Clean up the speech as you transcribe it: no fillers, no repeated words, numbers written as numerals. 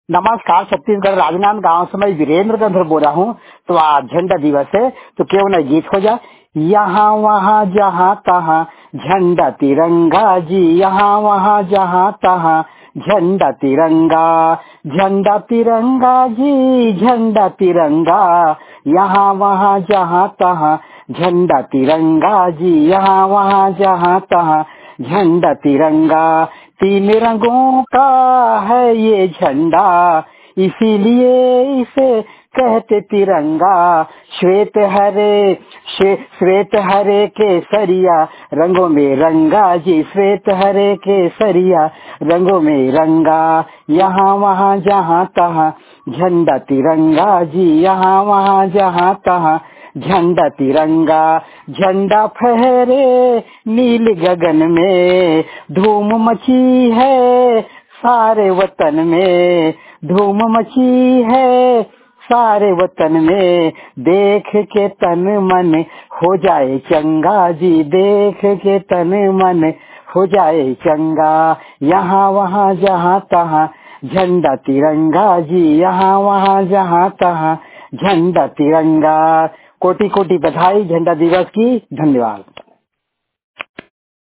नमस्कार, छत्तीसगढ़ राजनांद गांव से मैं वीरेंद्र गंधर्व बोल रहा हूँ। तो आज झंडा दिवस है, तो क्यों न गीत हो जाए। यहाँ वहाँ जहाँ तहाँ झंडा तिरंगा जी, यहाँ वहाँ जहाँ तहाँ झंडा तिरंगा, झंडा तिरंगा जी, झंडा तिरंगा, यहाँ वहाँ जहाँ तहाँ झंडा तिरंगा जी, यहाँ वहाँ जहाँ तहाँ झंडा तिरंगा। तीन रंगों का है ये झंडा, इसीलिए इसे कहते तिरंगा। श्वेत हरे श्वेत हरे केसरिया रंगों में रंगा जी, श्वेत हरे केसरिया रंगों में रंगा, यहाँ वहाँ जहाँ तहाँ झंडा तिरंगा जी, यहाँ वहाँ जहाँ तहाँ झंडा तिरंगा। झंडा फहरे नील गगन में, धूम मची है सारे वतन में, धूम मची है सारे वतन में। देख के तन मन हो जाए चंगा जी, देख के तन मन हो जाए चंगा, यहाँ वहाँ जहाँ तहाँ झंडा तिरंगा जी, यहाँ वहाँ जहाँ तहाँ झंडा तिरंगा। कोटि कोटि बधाई झंडा दिवस की। धन्यवाद।